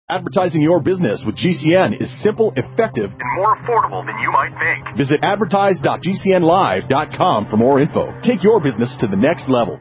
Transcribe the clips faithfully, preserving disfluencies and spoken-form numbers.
Advertising your business with G C N is simple, effective, and more affordable than you might think. Visit advertise dot g c n live dot com for more info. Take your business to the next level.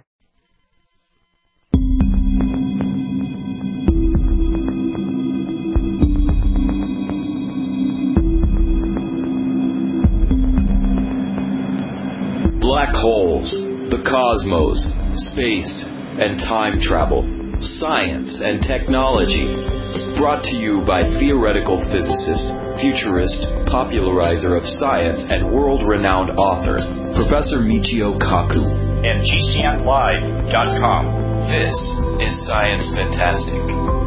Black holes, the cosmos, space, and time travel, science and technology. Brought to you by theoretical physicist, futurist, popularizer of science, and world-renowned author, Professor Michio Kaku. And G C N live dot com. This is Science Fantastic.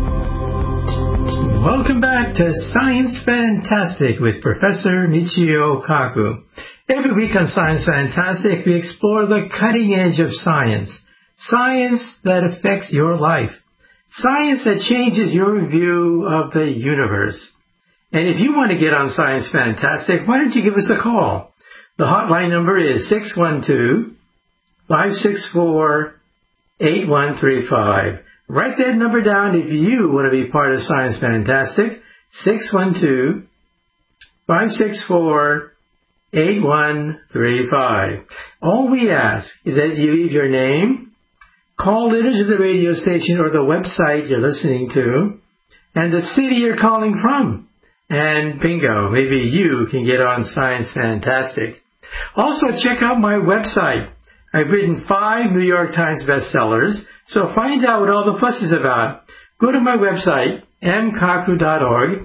Welcome back to Science Fantastic with Professor Michio Kaku. Every week on Science Fantastic, we explore the cutting edge of science. Science that affects your life. Science that changes your view of the universe. And if you want to get on Science Fantastic, why don't you give us a call? The hotline number is six one two, five six four, eight one three five. Write that number down if you want to be part of Science Fantastic. six one two, five six four, eight one three five. All we ask is that you leave your name, call into the radio station or the website you're listening to, and the city you're calling from. And bingo, maybe you can get on Science Fantastic. Also, check out my website. I've written five New York Times bestsellers, so find out what all the fuss is about. Go to my website, m kaku dot org,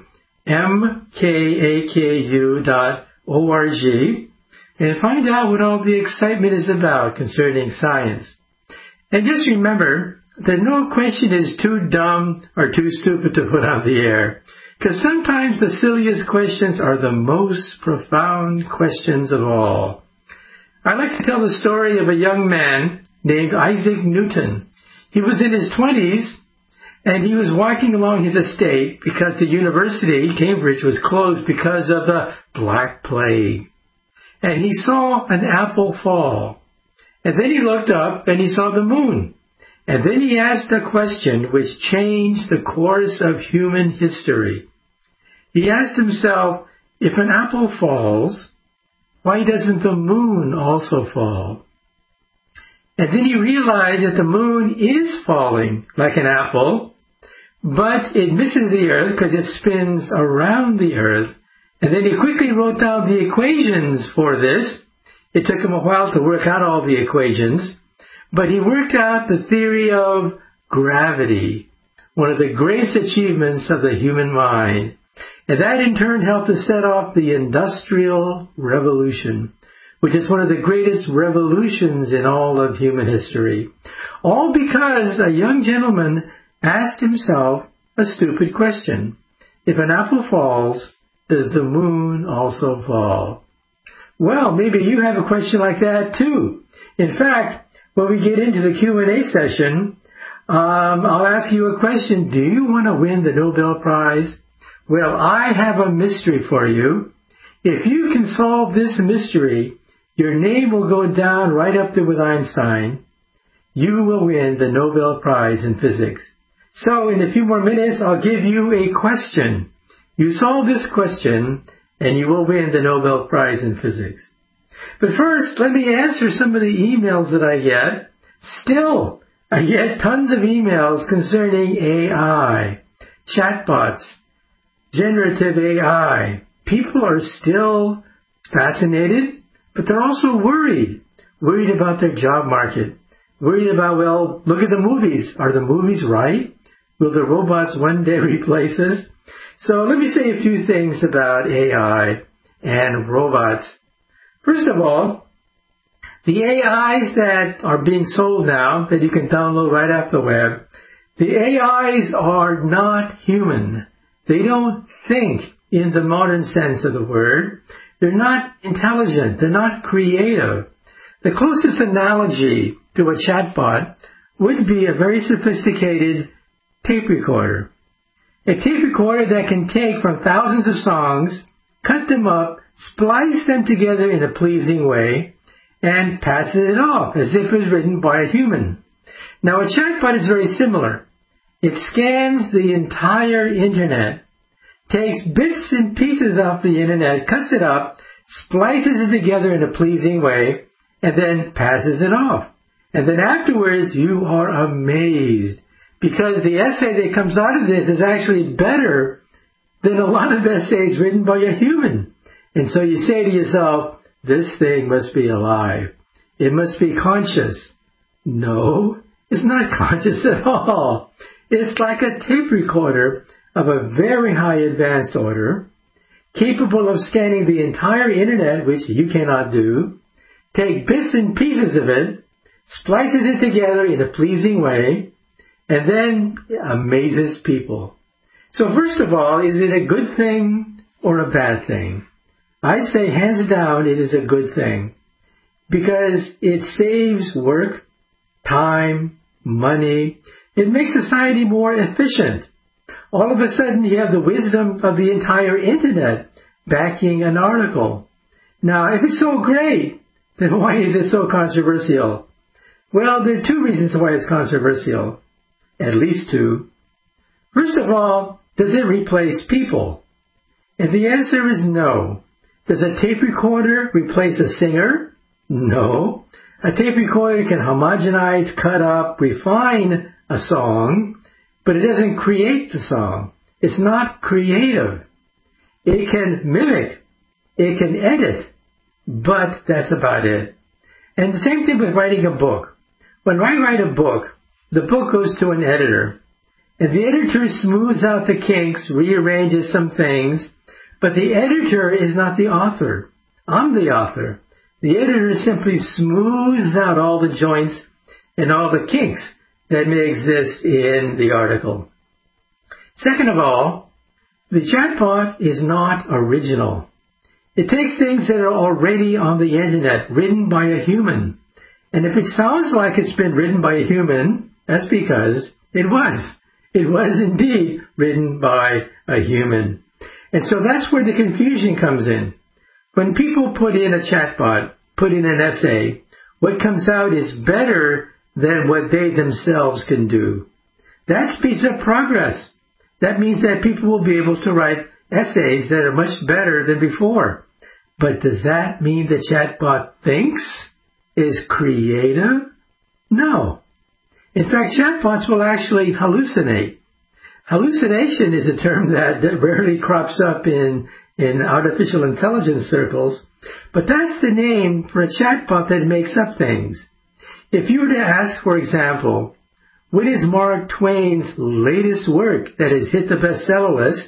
m k a k u dot org, and find out what all the excitement is about concerning science. And just remember that no question is too dumb or too stupid to put on the air, because sometimes the silliest questions are the most profound questions of all. I like to tell the story of a young man named Isaac Newton. He was in his twenties, and he was walking along his estate because the university, Cambridge, was closed because of the Black Plague. And he saw an apple fall. And then he looked up and he saw the moon. And then he asked a question which changed the course of human history. He asked himself, if an apple falls, why doesn't the moon also fall? And then he realized that the moon is falling like an apple, but it misses the Earth because it spins around the Earth. And then he quickly wrote down the equations for this. It took him a while to work out all the equations, but he worked out the theory of gravity, one of the greatest achievements of the human mind. And that in turn helped to set off the Industrial Revolution, which is one of the greatest revolutions in all of human history. All because a young gentleman asked himself a stupid question. If an apple falls, does the moon also fall? Well, maybe you have a question like that too. In fact, when we get into the Q and A session, um, I'll ask you a question. Do you want to win the Nobel Prize? Well, I have a mystery for you. If you can solve this mystery, your name will go down right up there with Einstein. You will win the Nobel Prize in physics. So in a few more minutes, I'll give you a question. You solve this question, and you will win the Nobel Prize in physics. But first, let me answer some of the emails that I get. Still, I get tons of emails concerning A I, chatbots, generative A I. People are still fascinated, but they're also worried. Worried about their job market. Worried about, well, look at the movies. Are the movies right? Will the robots one day replace us? So let me say a few things about A I and robots. First of all, the A Is that are being sold now, that you can download right off the web, the A Is are not human. They don't think in the modern sense of the word. They're not intelligent. They're not creative. The closest analogy to a chatbot would be a very sophisticated tape recorder. A tape recorder that can take from thousands of songs, cut them up, splice them together in a pleasing way, and passes it off as if it was written by a human. Now, a chatbot is very similar. It scans the entire internet, takes bits and pieces off the internet, cuts it up, splices it together in a pleasing way, and then passes it off. And then afterwards, you are amazed, because the essay that comes out of this is actually better than a lot of essays written by a human. And so you say to yourself, this thing must be alive. It must be conscious. No, it's not conscious at all. It's like a tape recorder of a very high advanced order, capable of scanning the entire internet, which you cannot do, take bits and pieces of it, splices it together in a pleasing way, and then amazes people. So first of all, is it a good thing or a bad thing? I'd say hands down it is a good thing, because it saves work, time, money. It makes society more efficient. All of a sudden you have the wisdom of the entire internet backing an article. Now, if it's so great, then why is it so controversial? Well, there are two reasons why it's controversial. At least two. First of all, does it replace people? And the answer is no. Does a tape recorder replace a singer? No. A tape recorder can homogenize, cut up, refine a song, but it doesn't create the song. It's not creative. It can mimic. It can edit. But that's about it. And the same thing with writing a book. When I write a book, the book goes to an editor. And the editor smooths out the kinks, rearranges some things, but the editor is not the author. I'm the author. The editor simply smooths out all the joints and all the kinks that may exist in the article. Second of all, the chatbot is not original. It takes things that are already on the internet, written by a human. And if it sounds like it's been written by a human, that's because it was. It was indeed written by a human. And so that's where the confusion comes in. When people put in a chatbot, put in an essay, what comes out is better than what they themselves can do. That speeds up progress. That means that people will be able to write essays that are much better than before. But does that mean the chatbot thinks, is creative? No. In fact, chatbots will actually hallucinate. Hallucination is a term that, that rarely crops up in, in artificial intelligence circles, but that's the name for a chatbot that makes up things. If you were to ask, for example, what is Mark Twain's latest work that has hit the bestseller list,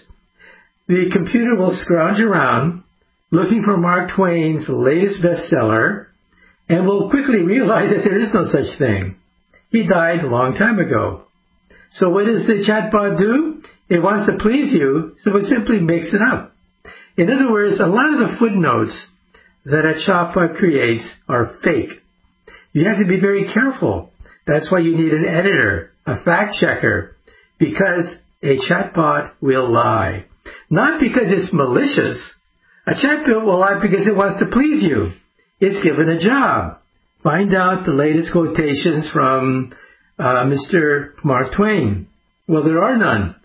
the computer will scrounge around looking for Mark Twain's latest bestseller and will quickly realize that there is no such thing. He died a long time ago. So what does the chatbot do? It wants to please you, so it simply makes it up. In other words, a lot of the footnotes that a chatbot creates are fake. You have to be very careful. That's why you need an editor, a fact checker, because a chatbot will lie. Not because it's malicious. A chatbot will lie because it wants to please you. It's given a job. Find out the latest quotations from uh, Mister Mark Twain. Well, there are none.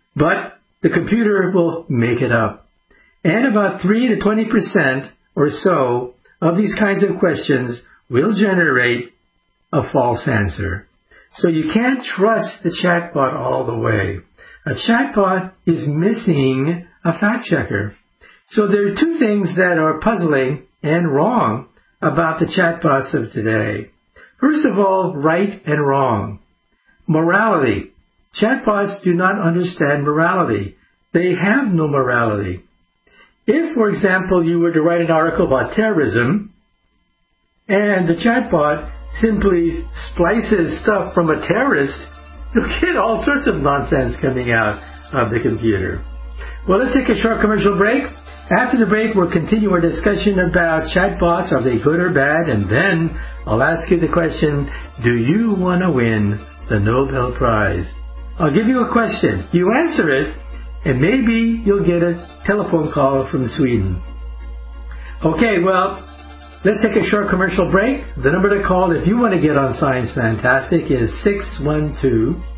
But the computer will make it up. And about three to twenty percent or so of these kinds of questions will generate a false answer. So you can't trust the chatbot all the way. A chatbot is missing a fact checker. So there are two things that are puzzling and wrong about the chatbots of today. First of all, right and wrong. Morality. Chatbots do not understand morality. They have no morality. If, for example, you were to write an article about terrorism, and the chatbot simply splices stuff from a terrorist, you'll get all sorts of nonsense coming out of the computer. Well, let's take a short commercial break. After the break, we'll continue our discussion about chatbots. Are they good or bad? And then I'll ask you the question, do you want to win the Nobel Prize? I'll give you a question. You answer it, and maybe you'll get a telephone call from Sweden. Okay, well, let's take a short commercial break. The number to call if you want to get on Science Fantastic is six one two,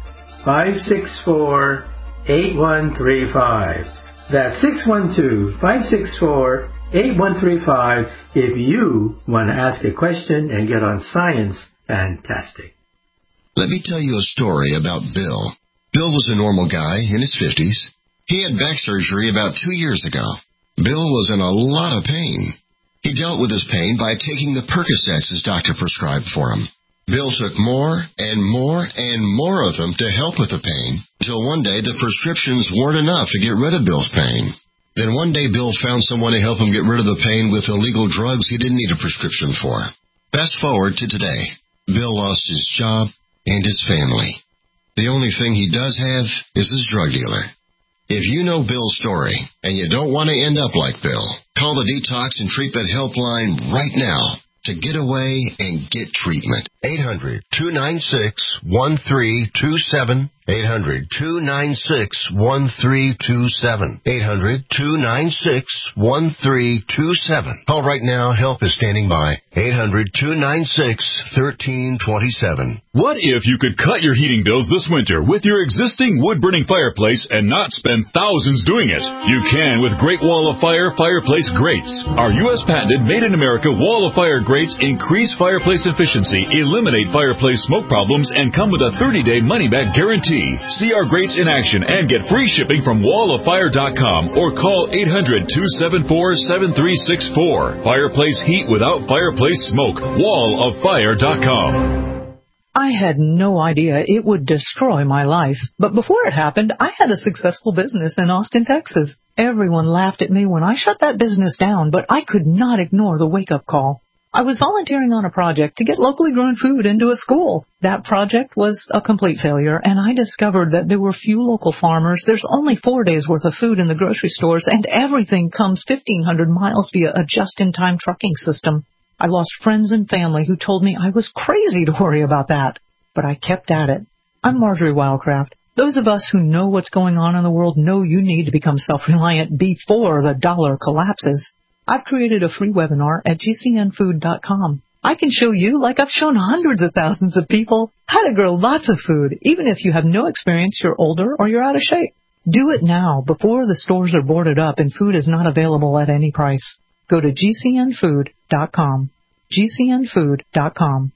five six four, eight one three five. That's six one two, five six four, eight one three five if you want to ask a question and get on Science Fantastic. Let me tell you a story about Bill. Bill was a normal guy in his fifties. He had back surgery about two years ago. Bill was in a lot of pain. He dealt with his pain by taking the Percocets his doctor prescribed for him. Bill took more and more and more of them to help with the pain, until one day the prescriptions weren't enough to get rid of Bill's pain. Then one day Bill found someone to help him get rid of the pain with illegal drugs he didn't need a prescription for. Fast forward to today. Bill lost his job and his family. The only thing he does have is his drug dealer. If you know Bill's story and you don't want to end up like Bill, call the Detox and Treatment Helpline right now to get away and get treatment. eight hundred, two nine six, one three two seven. eight hundred, two nine six, one three two seven. eight hundred, two nine six, one three two seven. Call right now. Help is standing by. eight hundred, two nine six, one three two seven. What if you could cut your heating bills this winter with your existing wood-burning fireplace and not spend thousands doing it? You can with Great Wall of Fire fireplace grates. Our U S patented made-in-America Wall of Fire grates increase fireplace efficiency, eliminate fireplace smoke problems, and come with a thirty-day money-back guarantee. See our grates in action and get free shipping from wall of fire dot com or call eight hundred, two seven four, seven three six four. Fireplace heat without fireplace smoke. wall of fire dot com. I had no idea it would destroy my life, but before it happened, I had a successful business in Austin, Texas. Everyone laughed at me when I shut that business down, but I could not ignore the wake-up call. I was volunteering on a project to get locally grown food into a school. That project was a complete failure, and I discovered that there were few local farmers. There's only four days' worth of food in the grocery stores, and everything comes fifteen hundred miles via a just-in-time trucking system. I lost friends and family who told me I was crazy to worry about that, but I kept at it. I'm Marjorie Wildcraft. Those of us who know what's going on in the world know you need to become self-reliant before the dollar collapses. I've created a free webinar at G C N food dot com. I can show you, like I've shown hundreds of thousands of people, how to grow lots of food, even if you have no experience, you're older, or you're out of shape. Do it now, before the stores are boarded up and food is not available at any price. Go to G C N food dot com. G C N food dot com.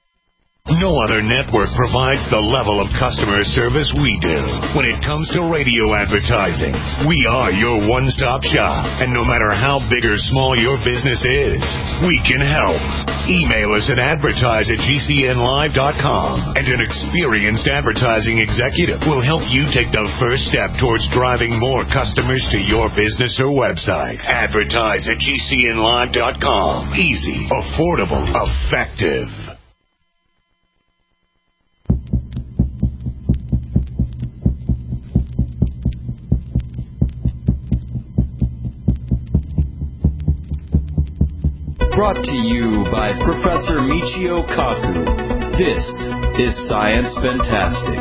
No other network provides the level of customer service we do. When it comes to radio advertising, we are your one-stop shop. And no matter how big or small your business is, we can help. Email us at advertise at G C N live dot com, and an experienced advertising executive will help you take the first step towards driving more customers to your business or website. Advertise at G C N live dot com. Easy, affordable, effective. Brought to you by Professor Michio Kaku. This is Science Fantastic.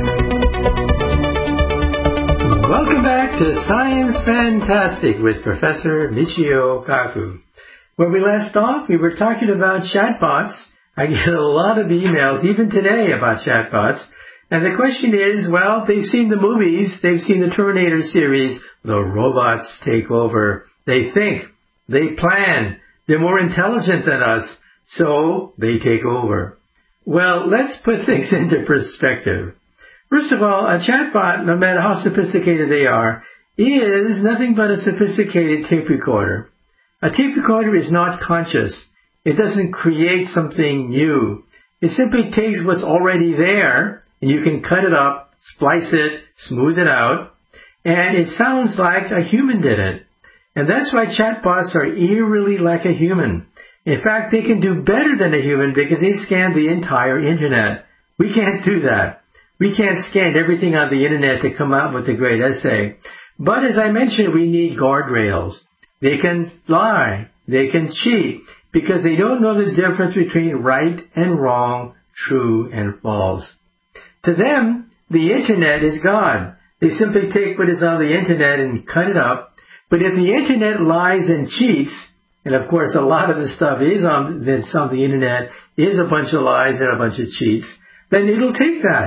Welcome back to Science Fantastic with Professor Michio Kaku. When we left off, we were talking about chatbots. I get a lot of emails, even today, about chatbots. And the question is, well, they've seen the movies, they've seen the Terminator series, the robots take over. They think, they plan, they're more intelligent than us, so they take over. Well, let's put things into perspective. First of all, a chatbot, no matter how sophisticated they are, is nothing but a sophisticated tape recorder. A tape recorder is not conscious. It doesn't create something new. It simply takes what's already there, and you can cut it up, splice it, smooth it out, and it sounds like a human did it. And that's why chatbots are eerily like a human. In fact, they can do better than a human because they scan the entire Internet. We can't do that. We can't scan everything on the Internet to come out with a great essay. But as I mentioned, we need guardrails. They can lie. They can cheat because they don't know the difference between right and wrong, true and false. To them, the Internet is God. They simply take what is on the Internet and cut it up. But if the Internet lies and cheats, and of course a lot of the stuff is on, that's on the Internet is a bunch of lies and a bunch of cheats, then it'll take that.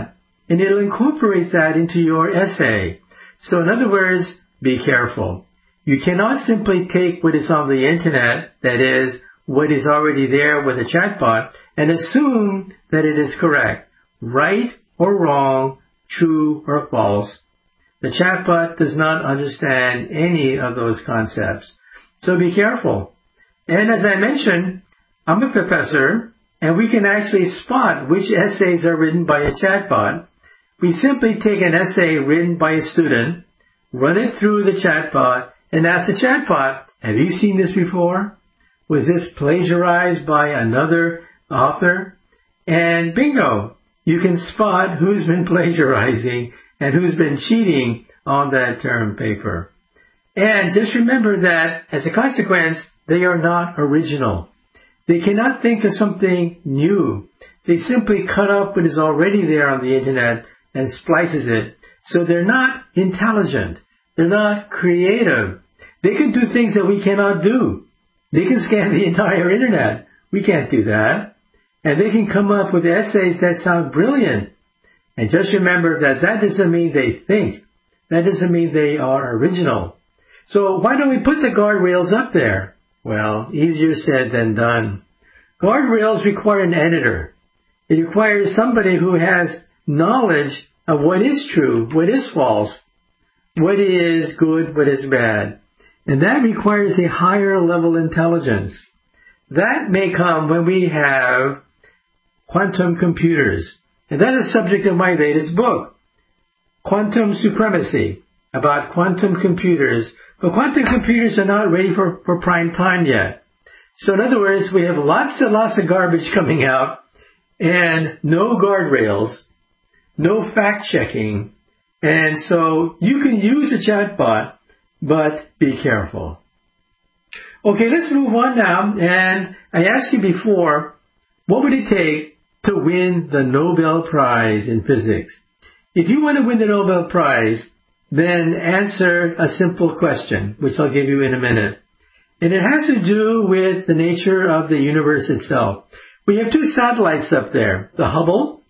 and it'll incorporate that into your essay. So in other words, be careful. You cannot simply take what is on the internet, that is, what is already there with a chatbot, and assume that it is correct, right or wrong, true or false. The chatbot does not understand any of those concepts. So be careful. And as I mentioned, I'm a professor, and we can actually spot which essays are written by a chatbot. We simply take an essay written by a student, run it through the chatbot, and ask the chatbot, have you seen this before? Was this plagiarized by another author? And bingo, you can spot who's been plagiarizing and who's been cheating on that term paper. And just remember that, as a consequence, they are not original. They cannot think of something new. They simply cut up what is already there on the internet and splices it. So they're not intelligent. They're not creative. They can do things that we cannot do. They can scan the entire internet. We can't do that. And they can come up with essays that sound brilliant. And just remember that that doesn't mean they think. That doesn't mean they are original. So why don't we put the guardrails up there? Well, easier said than done. Guardrails require an editor. It requires somebody who has knowledge of what is true, what is false, what is good, what is bad. And that requires a higher level intelligence. That may come when we have quantum computers. And that is the subject of my latest book, Quantum Supremacy, about quantum computers. But quantum computers are not ready for, for prime time yet. So in other words, we have lots and lots of garbage coming out and no guardrails, no fact-checking. And so you can use a chatbot, but be careful. Okay, let's move on now. And I asked you before, what would it take to win the Nobel Prize in physics? If you want to win the Nobel Prize, then answer a simple question, which I'll give you in a minute. And it has to do with the nature of the universe itself. We have two satellites up there, the Hubble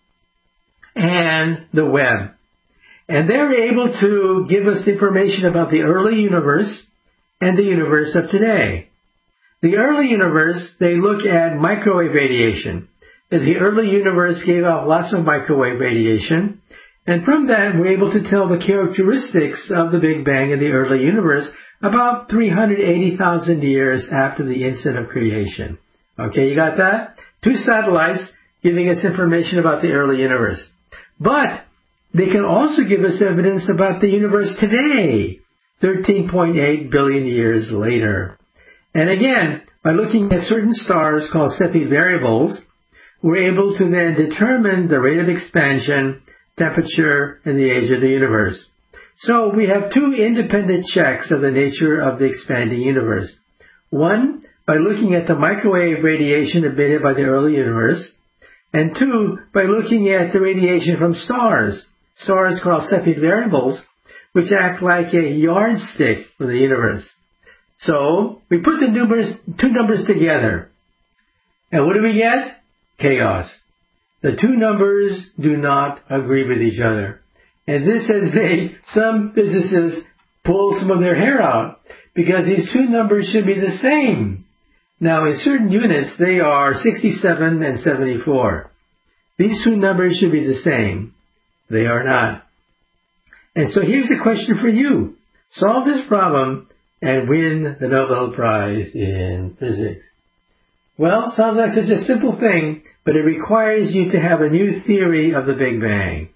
and the Webb. And they're able to give us information about the early universe and the universe of today. The early universe, they look at microwave radiation. And the early universe gave out lots of microwave radiation. And from that, we're able to tell the characteristics of the Big Bang in the early universe about three hundred eighty thousand years after the instant of creation. Okay, you got that? Two satellites giving us information about the early universe. But they can also give us evidence about the universe today, thirteen point eight billion years later. And again, by looking at certain stars called Cepheid variables, we're able to then determine the rate of expansion, temperature, and the age of the universe. So we have two independent checks of the nature of the expanding universe. One, by looking at the microwave radiation emitted by the early universe, and two, by looking at the radiation from stars, stars called Cepheid variables, which act like a yardstick for the universe. So we put the numbers, two numbers together, and what do we get? Chaos. The two numbers do not agree with each other. And this has made some physicists pull some of their hair out, because these two numbers should be the same. Now, in certain units, they are sixty-seven and seventy-four. These two numbers should be the same. They are not. And so here's the question for you. Solve this problem and win the Nobel Prize in physics. Well, sounds like such a simple thing, but it requires you to have a new theory of the Big Bang.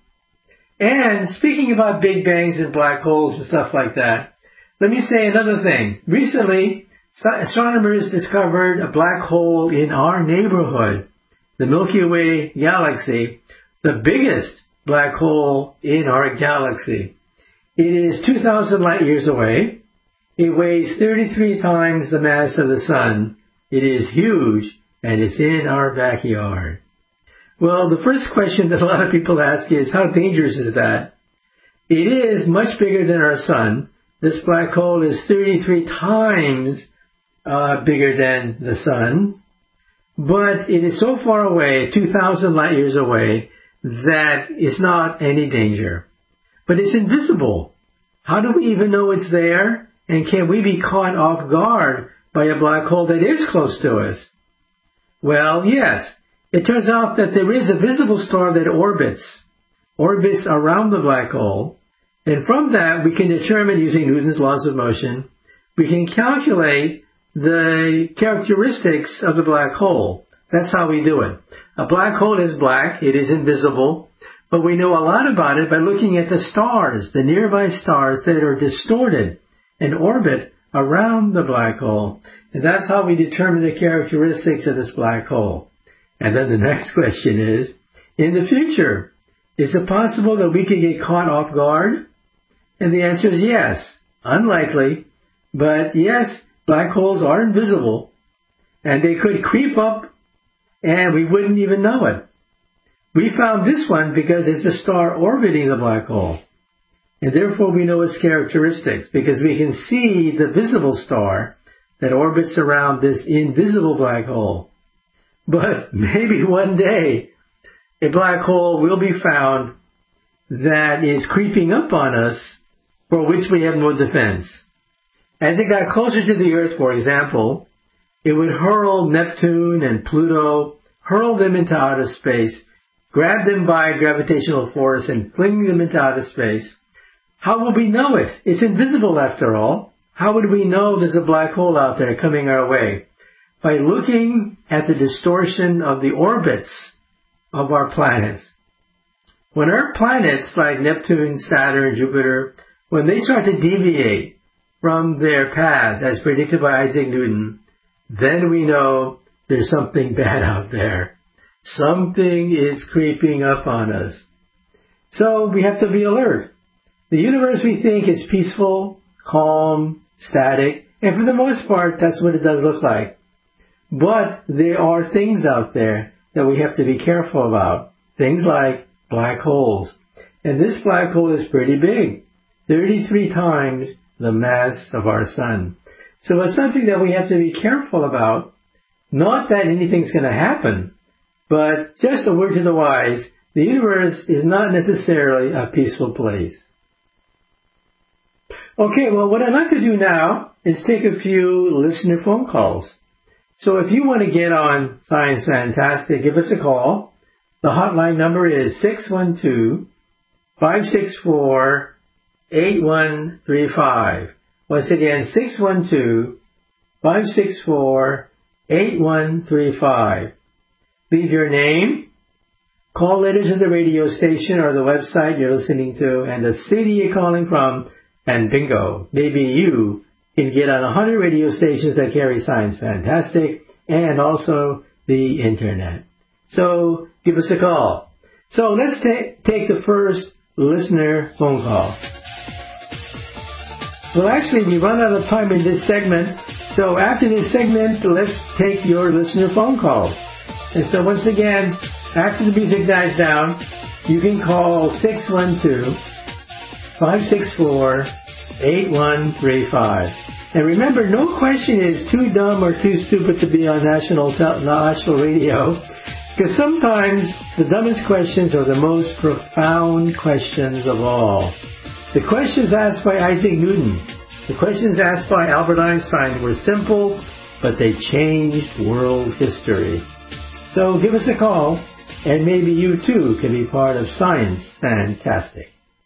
And speaking about Big Bangs and black holes and stuff like that, let me say another thing. Recently, astronomers discovered a black hole in our neighborhood, the Milky Way galaxy, the biggest black hole in our galaxy. It is two thousand light years away. It weighs thirty-three times the mass of the sun. It is huge, and it's in our backyard. Well, the first question that a lot of people ask is, how dangerous is that? It is much bigger than our sun. This black hole is thirty-three times uh, bigger than the sun. But it is so far away, two thousand light years away, that it's not any danger. But it's invisible. How do we even know it's there? And can we be caught off guard by a black hole that is close to us? Well, yes. It turns out that there is a visible star that orbits, orbits around the black hole. And from that, we can determine, using Newton's laws of motion, we can calculate the characteristics of the black hole. That's how we do it. A black hole is black. It is invisible. But we know a lot about it by looking at the stars, the nearby stars that are distorted and orbit around the black hole. And that's how we determine the characteristics of this black hole. And then the next question is, in the future, is it possible that we could get caught off guard? And the answer is yes. Unlikely. But yes, black holes are invisible. And they could creep up and we wouldn't even know it. We found this one because it's a star orbiting the black hole. And therefore we know its characteristics because we can see the visible star that orbits around this invisible black hole. But maybe one day a black hole will be found that is creeping up on us for which we have no defense. As it got closer to the Earth, for example, it would hurl Neptune and Pluto, hurl them into outer space, grab them by gravitational force and fling them into outer space. How will we know it? It's invisible after all. How would we know there's a black hole out there coming our way? By looking at the distortion of the orbits of our planets. When our planets like Neptune, Saturn, Jupiter, when they start to deviate from their paths as predicted by Isaac Newton, then we know there's something bad out there. Something is creeping up on us. So we have to be alert. The universe we think is peaceful, calm, static, and for the most part, that's what it does look like. But there are things out there that we have to be careful about. Things like black holes. And this black hole is pretty big. thirty-three times the mass of our sun. So it's something that we have to be careful about. Not that anything's going to happen, but just a word to the wise, the universe is not necessarily a peaceful place. Okay, well, what I'd like to do now is take a few listener phone calls. So if you want to get on Science Fantastic, give us a call. The hotline number is six one two, five six four, eight one three five. Once again, six one two, five six four, eight one three five. Leave your name, call letters to the radio station or the website you're listening to, and the city you're calling from, and bingo, maybe you can get on one hundred radio stations that carry Science Fantastic and also the Internet. So give us a call. So let's ta- take the first listener phone call. Well, actually, we run out of time in this segment. So after this segment, let's take your listener phone call. And so once again, after the music dies down, you can call six one two, five six four, eight one three five. And remember, no question is too dumb or too stupid to be on national tel- national radio, because sometimes the dumbest questions are the most profound questions of all. The questions asked by Isaac Newton, the questions asked by Albert Einstein were simple, but they changed world history. So give us a call, and maybe you too can be part of Science Fantastic.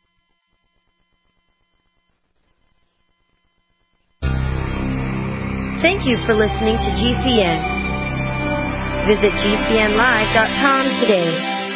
Thank you for listening to G C N. Visit G C N live dot com today.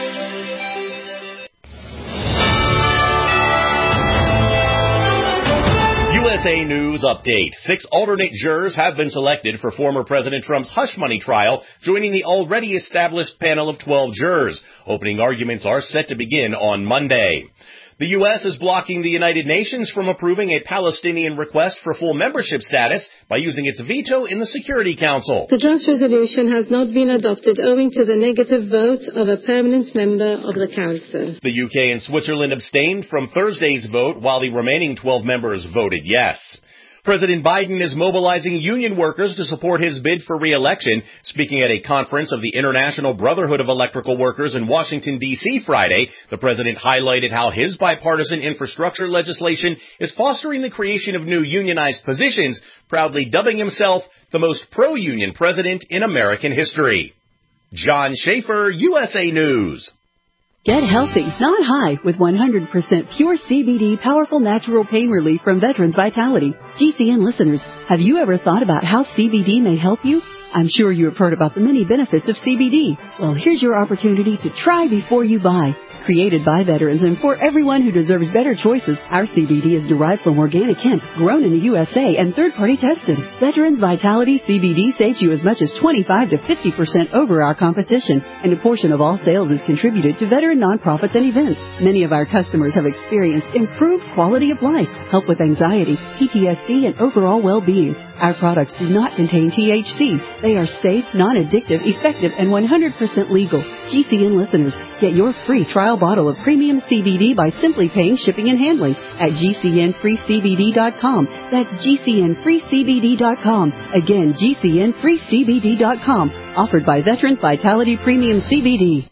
U S A News Update. Six alternate jurors have been selected for former President Trump's hush money trial, joining the already established panel of twelve jurors. Opening arguments are set to begin on Monday. The U S is blocking the United Nations from approving a Palestinian request for full membership status by using its veto in the Security Council. The draft resolution has not been adopted owing to the negative vote of a permanent member of the Council. The U K and Switzerland abstained from Thursday's vote, while the remaining twelve members voted yes. President Biden is mobilizing union workers to support his bid for re-election. Speaking at a conference of the International Brotherhood of Electrical Workers in Washington, D C Friday, the president highlighted how his bipartisan infrastructure legislation is fostering the creation of new unionized positions, proudly dubbing himself the most pro-union president in American history. John Schaefer, U S A News. Get healthy, not high, with one hundred percent pure C B D powerful natural pain relief from Veterans Vitality. G C N listeners, have you ever thought about how C B D may help you? I'm sure you have heard about the many benefits of C B D. Well, here's your opportunity to try before you buy. Created by veterans and for everyone who deserves better choices, our C B D is derived from organic hemp, grown in the U S A and third-party tested. Veterans Vitality C B D saves you as much as twenty-five to fifty percent over our competition, and a portion of all sales is contributed to veteran nonprofits and events. Many of our customers have experienced improved quality of life, help with anxiety, P T S D, and overall well-being. Our products do not contain T H C. They are safe, non-addictive, effective, and one hundred percent legal. G C N listeners, get your free trial bottle of premium C B D by simply paying shipping and handling at G C N free C B D dot com. That's G C N free C B D dot com. Again, G C N free C B D dot com. Offered by Veterans Vitality Premium C B D.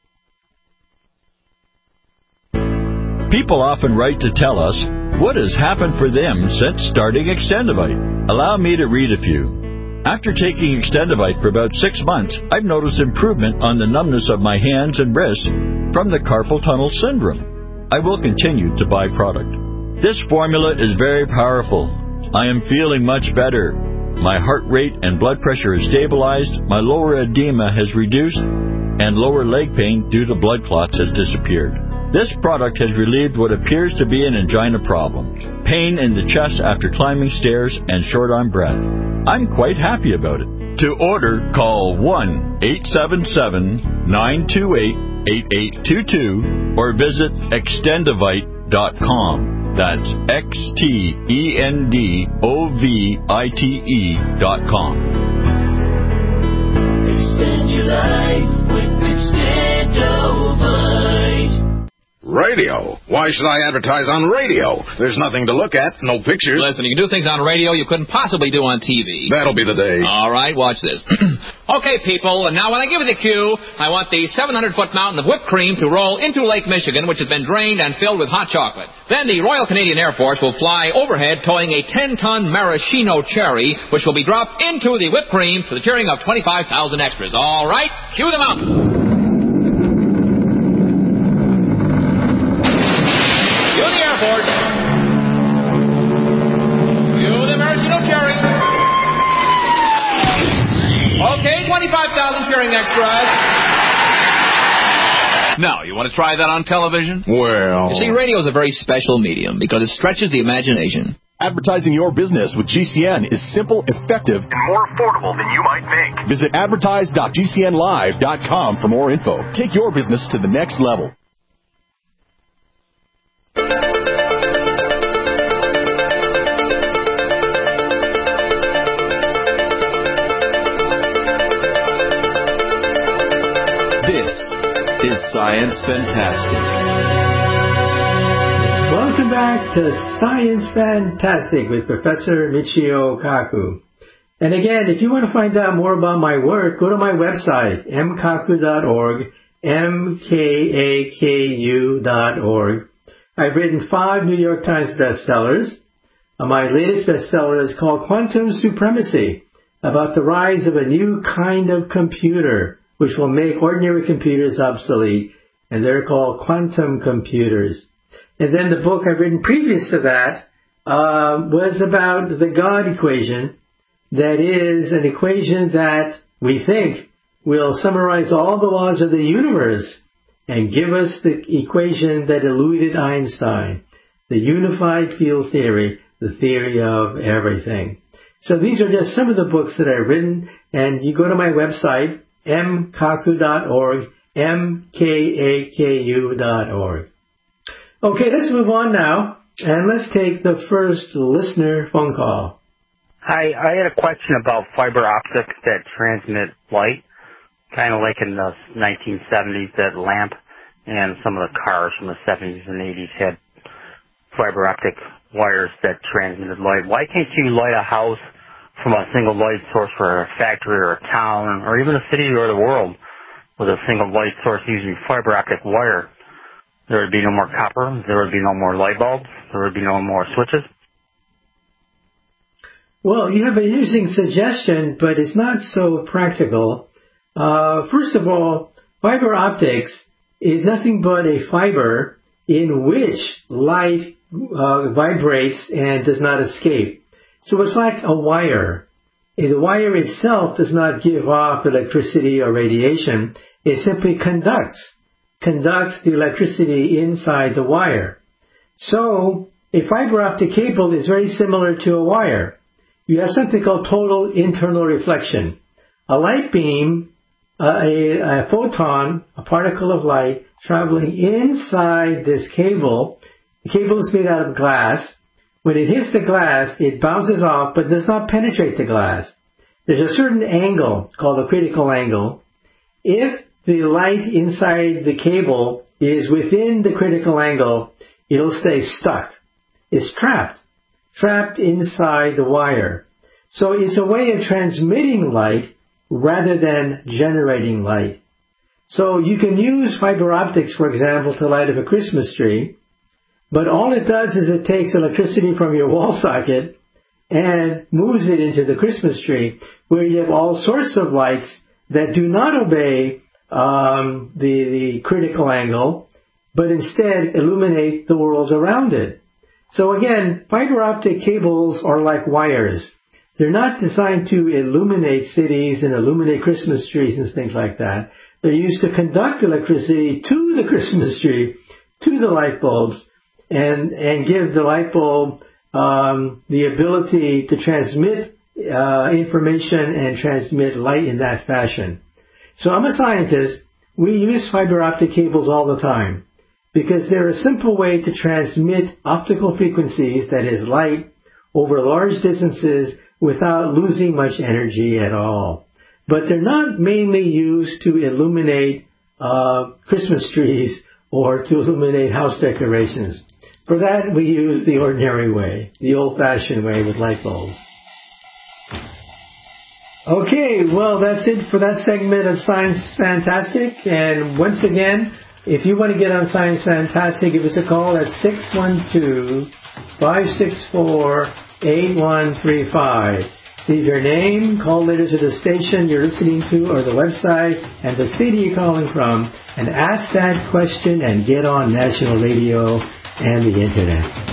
People often write to tell us what has happened for them since starting Extendivite. Allow me to read a few. After taking Extendivite for about six months, I've noticed improvement on the numbness of my hands and wrists from the carpal tunnel syndrome. I will continue to buy product. This formula is very powerful. I am feeling much better. My heart rate and blood pressure is stabilized, my lower edema has reduced, and lower leg pain due to blood clots has disappeared. This product has relieved what appears to be an angina problem, pain in the chest after climbing stairs, and short on breath. I'm quite happy about it. To order, call one eight seven seven, nine two eight, eight eight two two or visit extendivite dot com. That's X T E N D O V I T E dot com. Extend your life with Extendivite. Radio. Why should I advertise on radio? There's nothing to look at, no pictures. Listen, you can do things on radio you couldn't possibly do on T V. That'll be the day. All right, watch this. Okay, people, and now when I give you the cue, I want the seven hundred foot mountain of whipped cream to roll into Lake Michigan, which has been drained and filled with hot chocolate. Then the Royal Canadian Air Force will fly overhead towing a ten ton maraschino cherry, which will be dropped into the whipped cream to the cheering of twenty-five thousand extras. All right, cue the mountain. Okay, twenty-five thousand cheering extras. Now, you want to try that on television? Well... You see, radio is a very special medium because it stretches the imagination. Advertising your business with G C N is simple, effective, and more affordable than you might think. Visit advertise dot G C N live dot com for more info. Take your business to the next level. Is Science Fantastic. Welcome back to Science Fantastic with Professor Michio Kaku. And again, if you want to find out more about my work, go to my website, m kaku dot org, M K A K U dot org. I've written five New York Times bestsellers. My latest bestseller is called Quantum Supremacy, about the rise of a new kind of computer which will make ordinary computers obsolete, and they're called quantum computers. And then the book I've written previous to that uh, was about the God equation, that is an equation that we think will summarize all the laws of the universe and give us the equation that eluded Einstein, the unified field theory, the theory of everything. So these are just some of the books that I've written, and you go to my website, m kaku dot org, M K A K U dot org. Okay, let's move on now, and let's take the first listener phone call. Hi, I had a question about fiber optics that transmit light, kind of like in the nineteen seventies, that lamp and some of the cars from the seventies and eighties had fiber optic wires that transmitted light. Why can't you light a house from a single light source for a factory or a town or even a city or the world with a single light source using fiber optic wire? There would be no more copper. There would be no more light bulbs. There would be no more switches. Well, you have an interesting suggestion, but it's not so practical. Uh, first of all, fiber optics is nothing but a fiber in which light uh, vibrates and does not escape. So it's like a wire. The wire itself does not give off electricity or radiation. It simply conducts, conducts the electricity inside the wire. So a fiber optic cable is very similar to a wire. You have something called total internal reflection. A light beam, uh, a, a photon, a particle of light, traveling inside this cable. The cable is made out of glass. When it hits the glass, it bounces off but does not penetrate the glass. There's a certain angle called a critical angle. If the light inside the cable is within the critical angle, it'll stay stuck. It's trapped. Trapped inside the wire. So it's a way of transmitting light rather than generating light. So you can use fiber optics, for example, to light up a Christmas tree, but all it does is it takes electricity from your wall socket and moves it into the Christmas tree, where you have all sorts of lights that do not obey um, the, the critical angle, but instead illuminate the worlds around it. So again, fiber optic cables are like wires. They're not designed to illuminate cities and illuminate Christmas trees and things like that. They're used to conduct electricity to the Christmas tree, to the light bulbs, and, and give the light bulb um, the ability to transmit uh, information and transmit light in that fashion. So I'm a scientist. We use fiber optic cables all the time, because they're a simple way to transmit optical frequencies, that is light, over large distances without losing much energy at all. But they're not mainly used to illuminate uh, Christmas trees or to illuminate house decorations. For that, we use the ordinary way, the old-fashioned way with light bulbs. Okay, well, that's it for that segment of Science Fantastic. And once again, if you want to get on Science Fantastic, give us a call at six one two, five six four, eight one three five. Leave your name, call letters of the station you're listening to or the website and the city you're calling from, and ask that question and get on national radio and the Internet.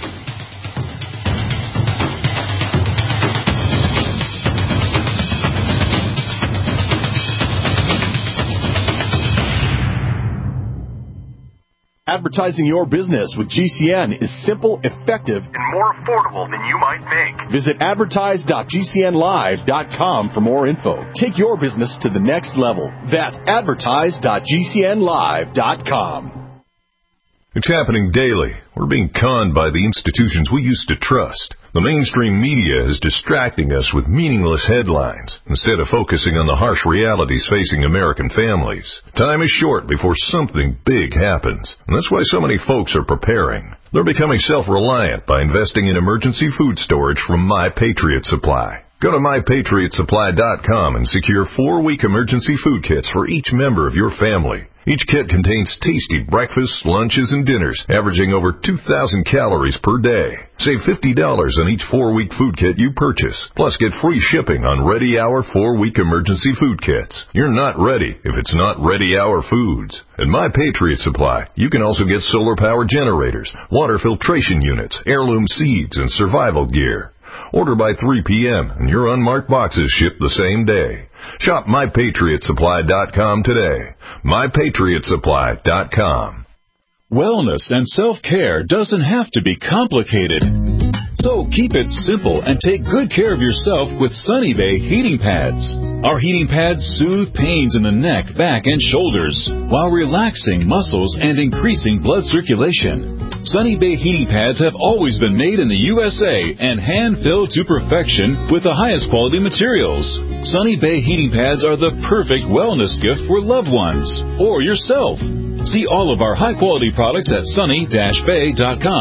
Advertising your business with G C N is simple, effective, and more affordable than you might think. Visit advertise dot G C N live dot com for more info. Take your business to the next level. That's advertise dot G C N live dot com. It's happening daily. We're being conned by the institutions we used to trust. The mainstream media is distracting us with meaningless headlines instead of focusing on the harsh realities facing American families. Time is short before something big happens, and that's why so many folks are preparing. They're becoming self-reliant by investing in emergency food storage from My Patriot Supply. Go to my patriot supply dot com and secure four-week emergency food kits for each member of your family. Each kit contains tasty breakfasts, lunches, and dinners, averaging over two thousand calories per day. Save fifty dollars on each four-week food kit you purchase. Plus, get free shipping on Ready Hour four-week emergency food kits. You're not ready if it's not Ready Hour Foods. At My Patriot Supply, you can also get solar power generators, water filtration units, heirloom seeds, and survival gear. Order by three p.m. and your unmarked boxes ship the same day. Shop my patriot supply dot com today. my patriot supply dot com. Wellness and self-care doesn't have to be complicated. So keep it simple and take good care of yourself with Sunny Bay heating pads. Our heating pads soothe pains in the neck, back, and shoulders while relaxing muscles and increasing blood circulation. Sunny Bay heating pads have always been made in the U S A and hand-filled to perfection with the highest quality materials. Sunny Bay heating pads are the perfect wellness gift for loved ones or yourself. See all of our high-quality products at sunny dash bay dot com.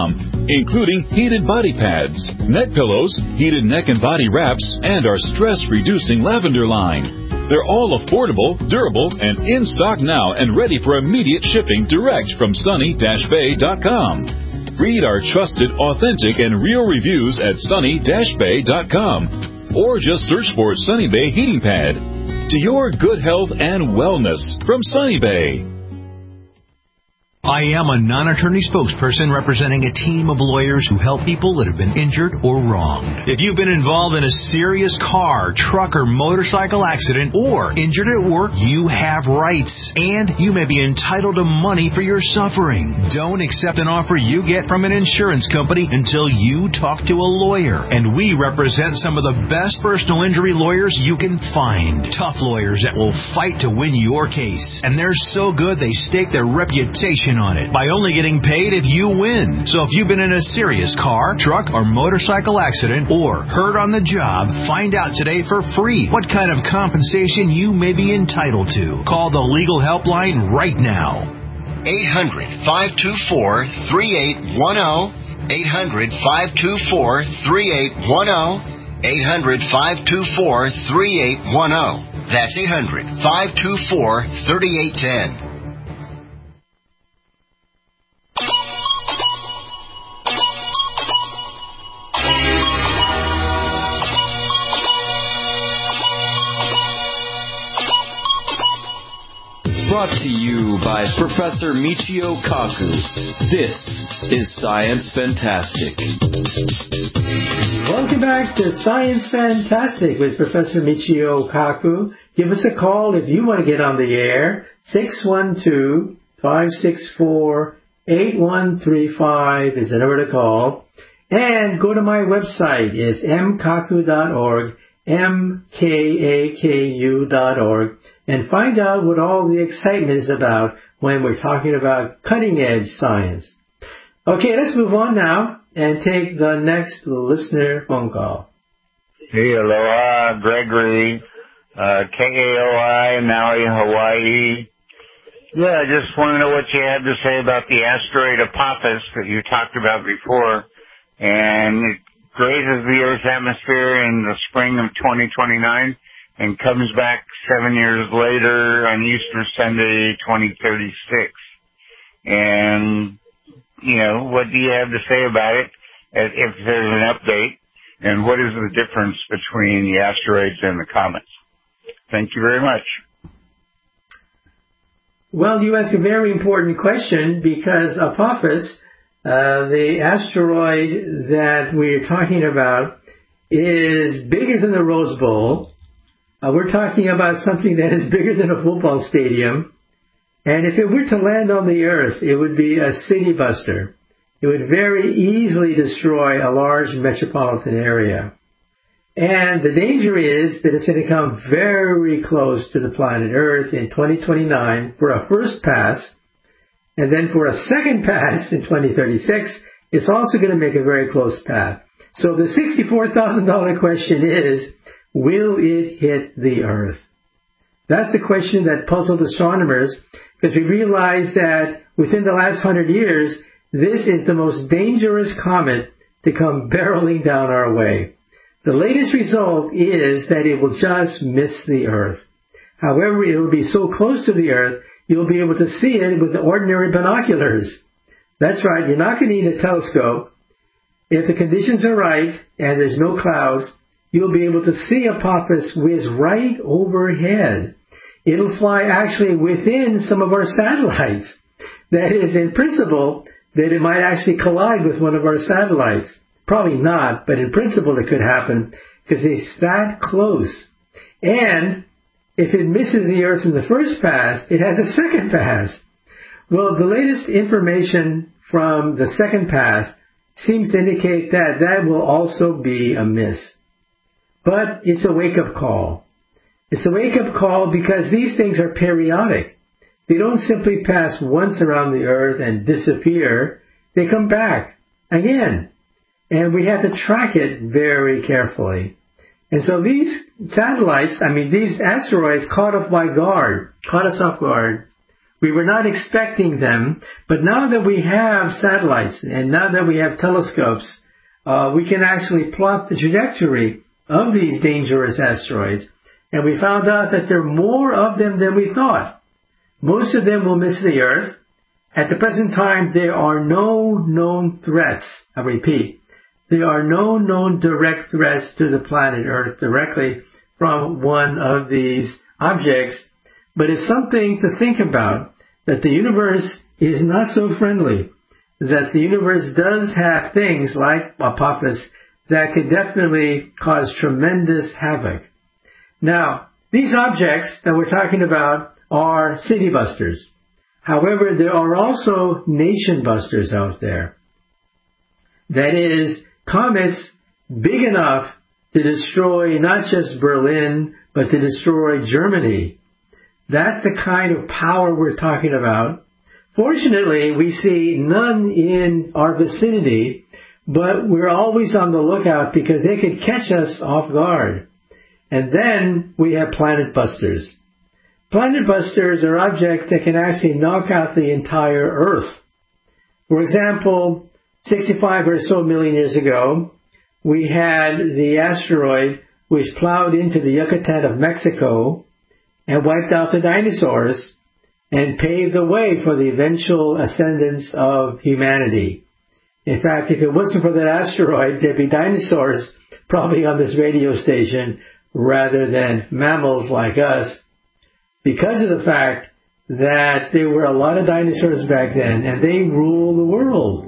including heated body pads, neck pillows, heated neck and body wraps, and our stress-reducing lavender line. They're all affordable, durable, and in stock now and ready for immediate shipping direct from sunny dash bay dot com. Read our trusted, authentic, and real reviews at sunny dash bay dot com or just search for Sunny Bay Heating Pad. To your good health and wellness from Sunny Bay. I am a non-attorney spokesperson representing a team of lawyers who help people that have been injured or wronged. If you've been involved in a serious car, truck, or motorcycle accident or injured at work, you have rights, and you may be entitled to money for your suffering. Don't accept an offer you get from an insurance company until you talk to a lawyer, and we represent some of the best personal injury lawyers you can find. Tough lawyers that will fight to win your case, and they're so good they stake their reputation on it by only getting paid if you win. So if you've been in a serious car, truck, or motorcycle accident or hurt on the job, find out today for free what kind of compensation you may be entitled to. Call the legal helpline right now. eight hundred, five two four, three eight one zero. eight hundred, five two four, three eight one zero. eight hundred, five two four, three eight one zero. That's eight hundred, five two four, three eight one zero. Brought to you by Professor Michio Kaku. This is Science Fantastic. Welcome back to Science Fantastic with Professor Michio Kaku. Give us a call if you want to get on the air. six one two, five six four, eight one three five is the number to call. And go to my website. It's m kaku dot org, M K A K U dot org. And find out what all the excitement is about when we're talking about cutting-edge science. Okay, let's move on now and take the next listener phone call. Hey, aloha, Gregory, uh, K A O I, Maui, Hawaii. Yeah, I just want to know what you had to say about the asteroid Apophis that you talked about before. And it grazes the Earth's atmosphere in the spring of twenty twenty-nine. And comes back seven years later on Easter Sunday, twenty thirty-six. And, you know, what do you have to say about it, if there's an update? And what is the difference between the asteroids and the comets? Thank you very much. Well, you ask a very important question because Apophis, uh, the asteroid that we're talking about, is bigger than the Rose Bowl. Uh, we're talking about something that is bigger than a football stadium. And if it were to land on the Earth, it would be a city buster. It would very easily destroy a large metropolitan area. And the danger is that it's going to come very close to the planet Earth in twenty twenty-nine for a first pass. And then for a second pass in twenty thirty-six, it's also going to make a very close path. So the sixty-four thousand dollars question is, will it hit the Earth? That's the question that puzzled astronomers, because we realized that within the last hundred years, this is the most dangerous comet to come barreling down our way. The latest result is that it will just miss the Earth. However, it will be so close to the Earth, you'll be able to see it with the ordinary binoculars. That's right, you're not going to need a telescope. If the conditions are right and there's no clouds, you'll be able to see Apophis whiz right overhead. It'll fly actually within some of our satellites. That is, in principle, that it might actually collide with one of our satellites. Probably not, but in principle it could happen because it's that close. And if it misses the Earth in the first pass, it has a second pass. Well, the latest information from the second pass seems to indicate that that will also be a miss. But it's a wake-up call. It's a wake-up call because these things are periodic. They don't simply pass once around the Earth and disappear. They come back again. And we have to track it very carefully. And so these satellites, I mean, these asteroids caught us by guard, caught us off guard We were not expecting them, but now that we have satellites and now that we have telescopes, uh, we can actually plot the trajectory of these dangerous asteroids, and we found out that there are more of them than we thought. Most of them will miss the Earth. At the present time, there are no known threats. I repeat, there are no known direct threats to the planet Earth directly from one of these objects, but it's something to think about, that the universe is not so friendly, that the universe does have things like Apophis that could definitely cause tremendous havoc. Now, these objects that we're talking about are city busters. However, there are also nation busters out there. That is, comets big enough to destroy not just Berlin, but to destroy Germany. That's the kind of power we're talking about. Fortunately, we see none in our vicinity, but we're always on the lookout because they could catch us off guard. And then we have planet busters. Planet busters are objects that can actually knock out the entire Earth. For example, sixty-five or so million years ago, we had the asteroid which plowed into the Yucatan of Mexico and wiped out the dinosaurs and paved the way for the eventual ascendance of humanity. In fact, if it wasn't for that asteroid, there'd be dinosaurs probably on this radio station rather than mammals like us, because of the fact that there were a lot of dinosaurs back then and they ruled the world.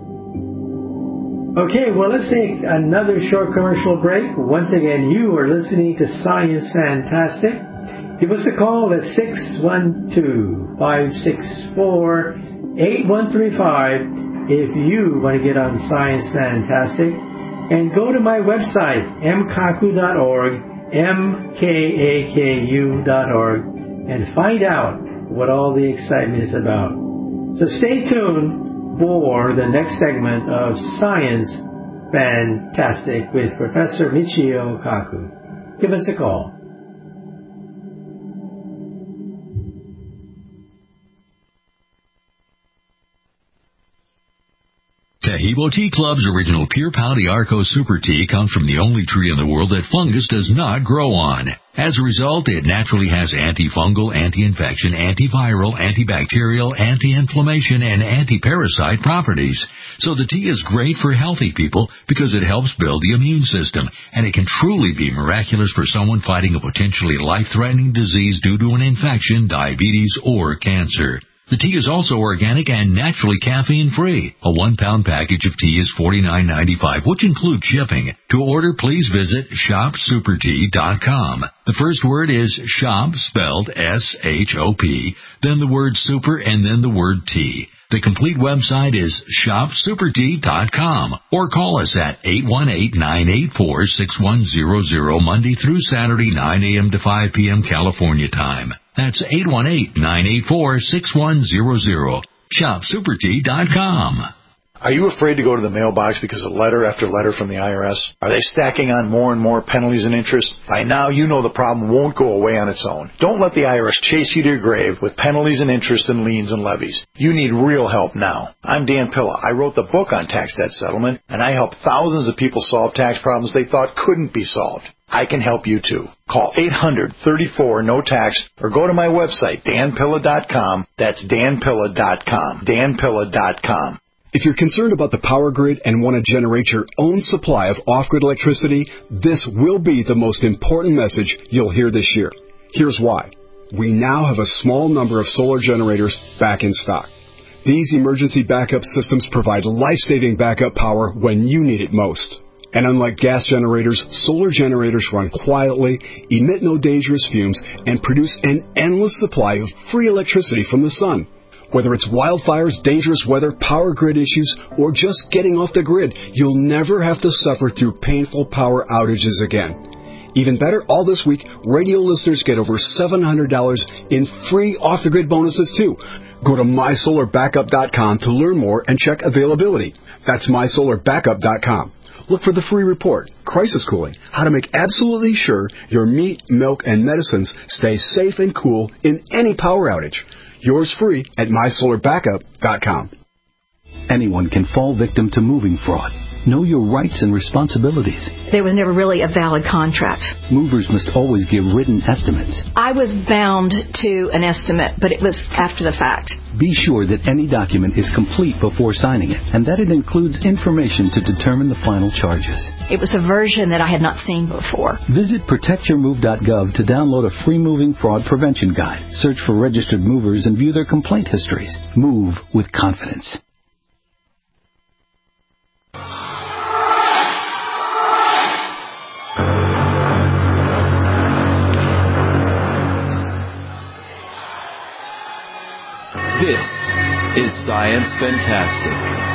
Okay, well, let's take another short commercial break. Once again, you are listening to Science Fantastic. Give us a call at six one two, five six four, eight one three five if you want to get on Science Fantastic. And go to my website, m kaku dot org, m k a k u dot org, and find out what all the excitement is about. So stay tuned for the next segment of Science Fantastic with Professor Michio Kaku. Give us a call. Tahibo Tea Club's original Pure Pau d'Arco Super Tea comes from the only tree in the world that fungus does not grow on. As a result, it naturally has antifungal, anti-infection, antiviral, antibacterial, anti-inflammation, and anti-parasite properties. So the tea is great for healthy people because it helps build the immune system, and it can truly be miraculous for someone fighting a potentially life-threatening disease due to an infection, diabetes, or cancer. The tea is also organic and naturally caffeine-free. A one-pound package of tea is forty-nine ninety-five, which includes shipping. To order, please visit shop super tea dot com. The first word is shop, spelled S H O P, then the word super, and then the word tea. The complete website is shop super tea dot com, or call us at eight one eight, nine eight four, six one zero zero Monday through Saturday, nine a.m. to five p.m. California time. That's eight one eight, nine eight four, six one zero zero. shop super tea dot com. Are you afraid to go to the mailbox because of letter after letter from the I R S? Are they stacking on more and more penalties and interest? By now, you know the problem won't go away on its own. Don't let the I R S chase you to your grave with penalties and interest and liens and levies. You need real help now. I'm Dan Pilla. I wrote the book on tax debt settlement, and I help thousands of people solve tax problems they thought couldn't be solved. I can help you too. Call eight hundred, thirty-four, no tax or go to my website, dan pilla dot com. That's dan pilla dot com. dan pilla dot com. If you're concerned about the power grid and want to generate your own supply of off-grid electricity, this will be the most important message you'll hear this year. Here's why. We now have a small number of solar generators back in stock. These emergency backup systems provide life-saving backup power when you need it most. And unlike gas generators, solar generators run quietly, emit no dangerous fumes, and produce an endless supply of free electricity from the sun. Whether it's wildfires, dangerous weather, power grid issues, or just getting off the grid, you'll never have to suffer through painful power outages again. Even better, all this week, radio listeners get over seven hundred dollars in free off-the-grid bonuses too. Go to my solar backup dot com to learn more and check availability. That's my solar backup dot com. Look for the free report, Crisis Cooling, how to make absolutely sure your meat, milk, and medicines stay safe and cool in any power outage. Yours free at my solar backup dot com. Anyone can fall victim to moving fraud. Know your rights and responsibilities. There was never really a valid contract. Movers must always give written estimates. I was bound to an estimate, but it was after the fact. Be sure that any document is complete before signing it, and that it includes information to determine the final charges. It was a version that I had not seen before. Visit protect your move dot gov to download a free moving fraud prevention guide. Search for registered movers and view their complaint histories. Move with confidence. This is Science Fantastic.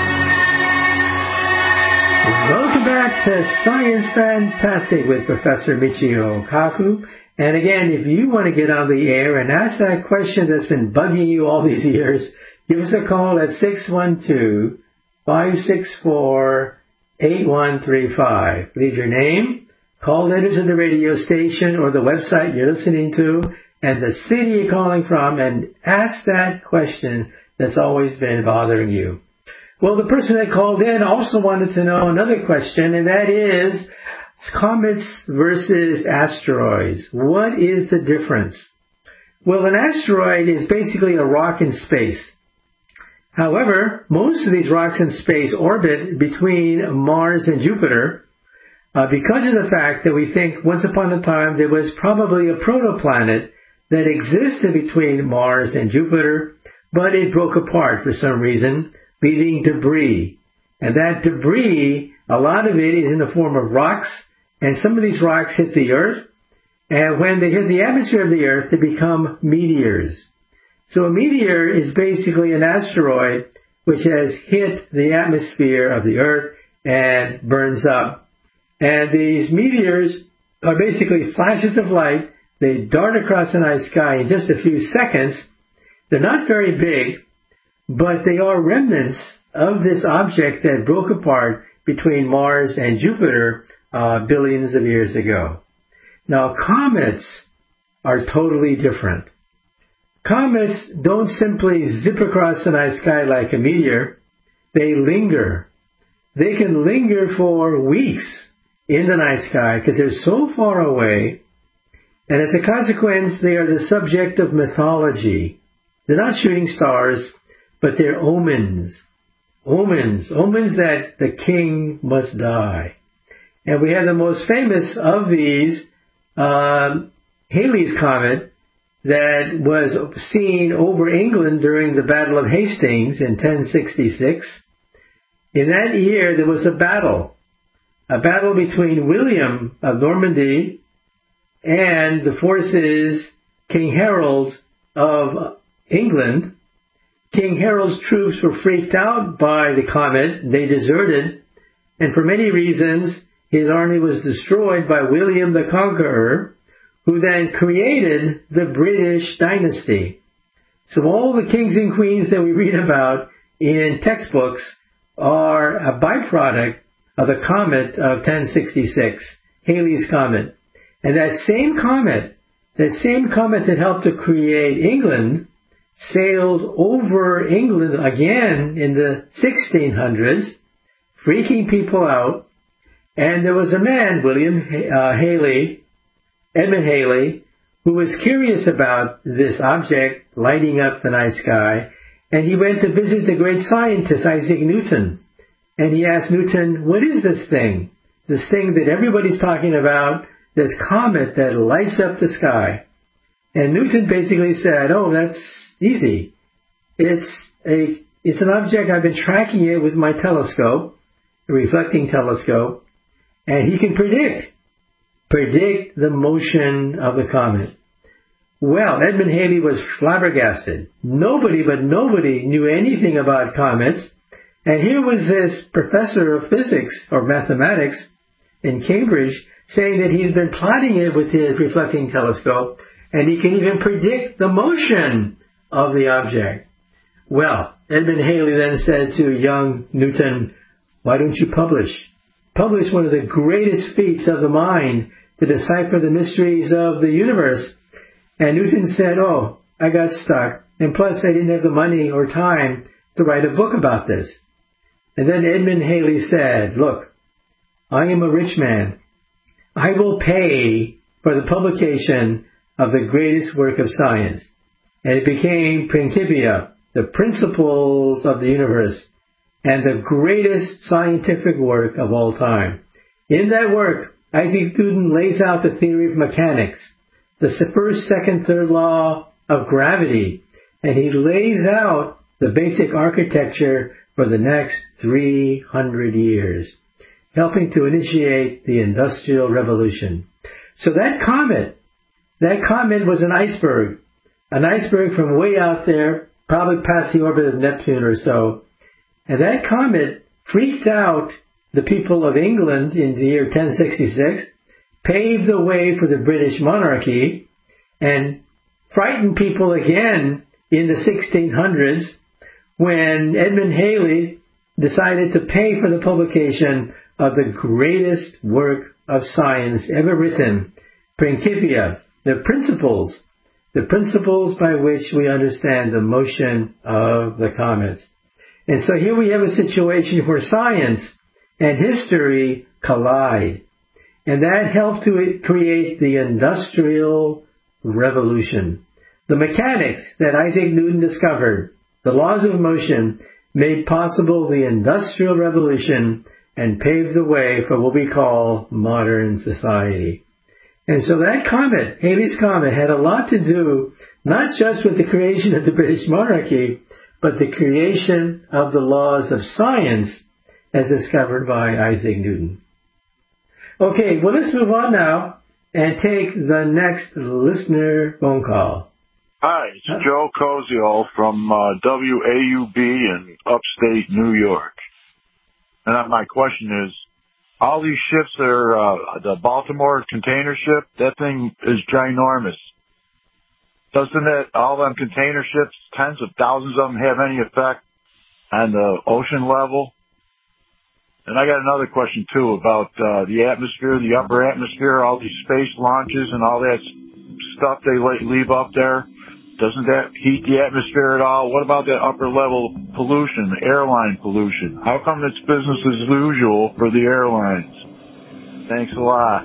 Welcome back to Science Fantastic with Professor Michio Kaku. And again, if you want to get on the air and ask that question that's been bugging you all these years, give us a call at six one two, five six four, eight one three five. Leave your name, call letters to the radio station or the website you're listening to, and the city you're calling from, and ask that question that's always been bothering you. Well, the person that called in also wanted to know another question, and that is comets versus asteroids. What is the difference? Well, an asteroid is basically a rock in space. However, most of these rocks in space orbit between Mars and Jupiter uh, because of the fact that we think once upon a time there was probably a protoplanet that existed between Mars and Jupiter, but it broke apart for some reason, leaving debris. And that debris, a lot of it is in the form of rocks, and some of these rocks hit the Earth, and when they hit the atmosphere of the Earth, they become meteors. So a meteor is basically an asteroid which has hit the atmosphere of the Earth and burns up. And these meteors are basically flashes of light. They dart across the night sky in just a few seconds. They're not very big, but they are remnants of this object that broke apart between Mars and Jupiter uh, billions of years ago. Now, comets are totally different. Comets don't simply zip across the night sky like a meteor. They linger. They can linger for weeks in the night sky because they're so far away. And as a consequence, they are the subject of mythology. They're not shooting stars, but they're omens. Omens. Omens that the king must die. And we have the most famous of these, uh, Halley's Comet, that was seen over England during the Battle of Hastings in ten sixty-six. In that year, there was a battle. A battle between William of Normandy and the forces, King Harold of England. King Harold's troops were freaked out by the comet. They deserted, and for many reasons, his army was destroyed by William the Conqueror, who then created the British dynasty. So all the kings and queens that we read about in textbooks are a byproduct of the comet of ten sixty-six, Halley's Comet. And that same comet, that same comet that helped to create England, sailed over England again in the sixteen hundreds, freaking people out. And there was a man, William uh, Halley, Edmund Halley, who was curious about this object lighting up the night sky. And he went to visit the great scientist, Isaac Newton. And he asked Newton, what is this thing? This thing that everybody's talking about, this comet that lights up the sky. And Newton basically said, oh, that's easy. It's a, it's an object, I've been tracking it with my telescope, a reflecting telescope, and he can predict, predict the motion of the comet. Well, Edmund Halley was flabbergasted. Nobody but nobody knew anything about comets. And here was this professor of physics or mathematics in Cambridge saying that he's been plotting it with his reflecting telescope, and he can even predict the motion of the object. Well, Edmund Halley then said to young Newton, why don't you publish? Publish one of the greatest feats of the mind to decipher the mysteries of the universe. And Newton said, oh, I got stuck. and plus they didn't have the money or time to write a book about this. And then Edmund Halley said, look, I am a rich man. I will pay for the publication of the greatest work of science. And it became Principia, the principles of the universe, and the greatest scientific work of all time. In that work, Isaac Newton lays out the theory of mechanics, the first, second, third law of gravity, and he lays out the basic architecture for the next three hundred years, helping to initiate the Industrial Revolution. So that comet, that comet was an iceberg, an iceberg from way out there, probably past the orbit of Neptune or so. And that comet freaked out the people of England in the year ten sixty-six, paved the way for the British monarchy, and frightened people again in the sixteen hundreds when Edmund Halley decided to pay for the publication of the greatest work of science ever written, Principia, the principles, the principles by which we understand the motion of the comets. And so here we have a situation where science and history collide. And that helped to create the Industrial Revolution. The mechanics that Isaac Newton discovered, the laws of motion, made possible the Industrial Revolution and paved the way for what we call modern society. And so that comet, Halley's Comet, had a lot to do not just with the creation of the British monarchy, but the creation of the laws of science as discovered by Isaac Newton. Okay, well, let's move on now and take the next listener phone call. Hi, it's huh? Joe Cozio from uh, W A U B in upstate New York. And my question is, all these ships are, uh, the Baltimore container ship, that thing is ginormous. Doesn't it, all them container ships, tens of thousands of them, have any effect on the ocean level? And I got another question, too, about uh, the atmosphere, the upper atmosphere, all these space launches and all that stuff they leave up there. Doesn't that heat the atmosphere at all? What about that upper level pollution, the airline pollution? How come it's business as usual for the airlines? Thanks a lot.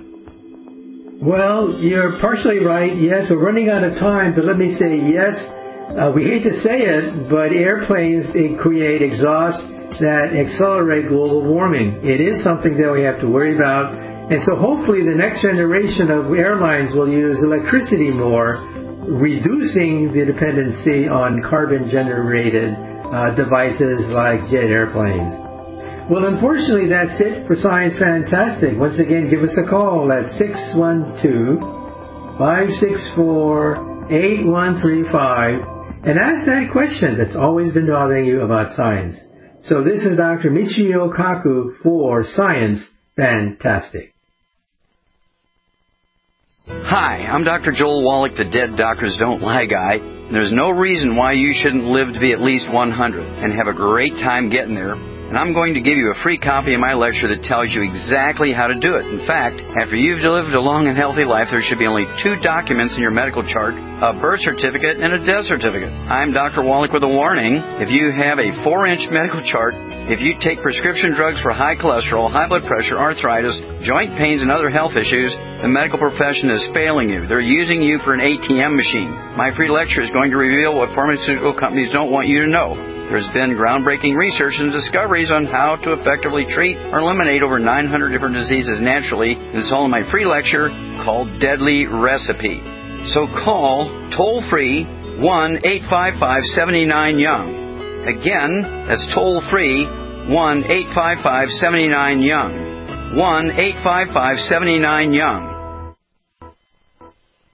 Well, you're partially right. Yes, we're running out of time, but let me say yes. Uh, we hate to say it, but airplanes create exhaust that accelerate global warming. It is something that we have to worry about. And so hopefully the next generation of airlines will use electricity more, reducing the dependency on carbon-generated uh, devices like jet airplanes. Well, unfortunately, that's it for Science Fantastic. Once again, give us a call at six one two, five six four, eight one three five and ask that question that's always been bothering you about science. So this is Doctor Michio Kaku for Science Fantastic. Hi, I'm Doctor Joel Wallach, the Dead Doctors Don't Lie guy. And there's no reason why you shouldn't live to be at least one hundred and have a great time getting there. And I'm going to give you a free copy of my lecture that tells you exactly how to do it. In fact, after you've lived a long and healthy life, there should be only two documents in your medical chart, a birth certificate and a death certificate. I'm Doctor Wallach with a warning. If you have a four-inch medical chart, if you take prescription drugs for high cholesterol, high blood pressure, arthritis, joint pains, and other health issues, the medical profession is failing you. They're using you for an A T M machine. My free lecture is going to reveal what pharmaceutical companies don't want you to know. There's been groundbreaking research and discoveries on how to effectively treat or eliminate over nine hundred different diseases naturally, and it's all in my free lecture called Deadly Recipe. So call toll-free one eight five five, seven nine, young. Again, that's toll-free one eight five five, seven nine, young. one eight five five, seven nine, young.